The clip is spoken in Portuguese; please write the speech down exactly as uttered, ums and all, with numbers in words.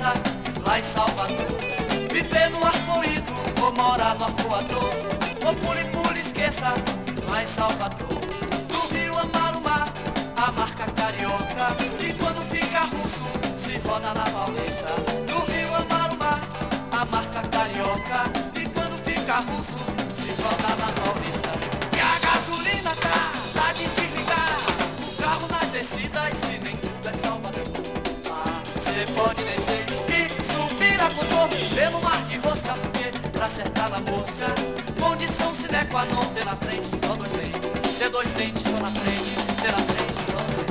esqueça, lá em Salvador. Viver no Arpoído ou morar no Arpoador. Ou pule, pule, esqueça, lá em Salvador. No Rio amar o mar, a marca carioca. E quando fica russo, se roda na Paulista. No Rio amar o mar, a marca carioca. E quando fica russo, se roda na Paulista. E a gasolina tá, tá de desligar. O carro nas descidas, se nem tudo é Salvador. Ah, cê pode descer e subir a contorno pelo mar de rosca, porque pra acertar na mosca, condição sine qua non, ter na frente só dois dentes. Ter dois dentes só na frente, ter na frente só dois dentes.